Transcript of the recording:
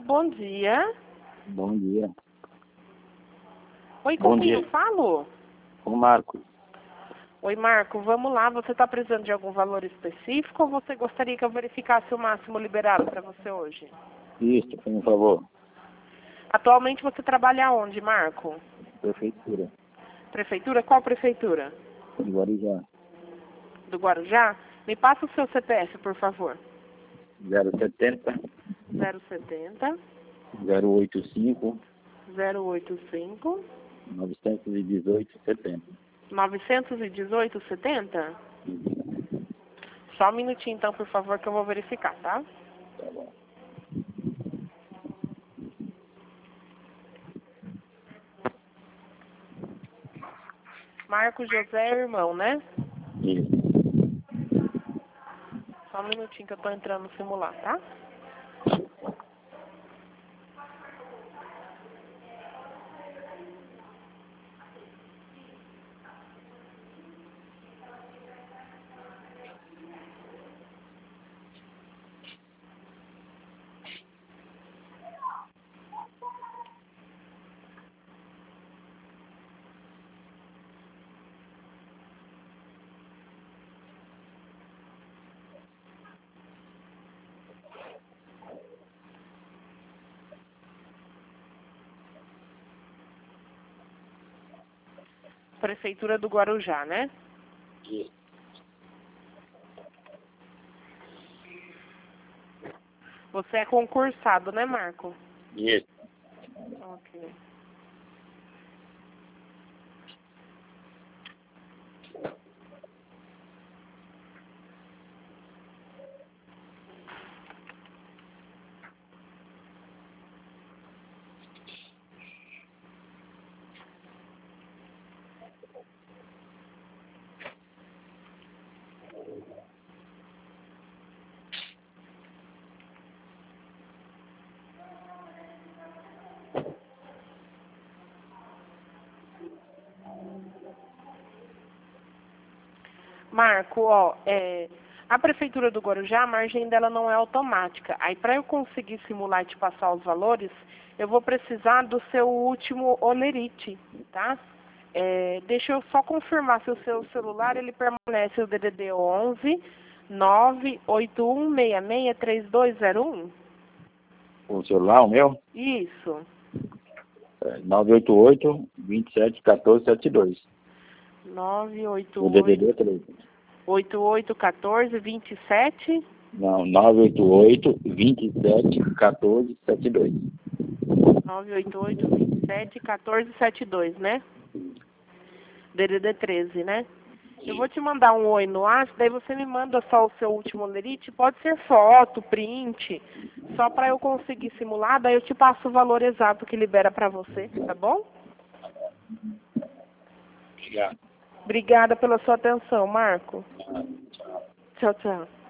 bom dia. Bom dia. Oi, Bom com quem dia. eu falo? O Marcos. Oi, Marco, vamos lá. Você está precisando de algum valor específico ou você gostaria que eu verificasse o máximo liberado para você hoje? Isso, por favor. Atualmente você trabalha onde, Marco? Prefeitura. Prefeitura? Qual prefeitura? De Guarujá. Do Guarujá? Me passa o seu CPF, por favor. 070 070 085 085 918 70. 918 70? Só um minutinho, então, por favor, que eu vou verificar, tá? Tá bom. Marco José, irmão, né? Isso. Só um minutinho que eu tô entrando no simular, tá? Prefeitura do Guarujá, né? Isso. Você é concursado, né, Marco? Isso. Ok. Marco, ó, a Prefeitura do Guarujá, a margem dela não é automática. Aí, para eu conseguir simular e te passar os valores, eu vou precisar do seu último olerite, tá? Deixa eu só confirmar se o seu celular, ele permanece o DDD 11 981663201. O celular, o meu? Isso. 988 27 14 72. O 988 DDD é 3. 8814 27. Não, 988 27 14 72. 988 27 1472, né? DDD 13, né? Eu vou te mandar um oi no WhatsApp, daí você me manda só o seu último lerite, pode ser foto, print, só para eu conseguir simular, daí eu te passo o valor exato que libera para você, tá bom? Obrigado. Obrigada pela sua atenção, Marco. Tchau, tchau.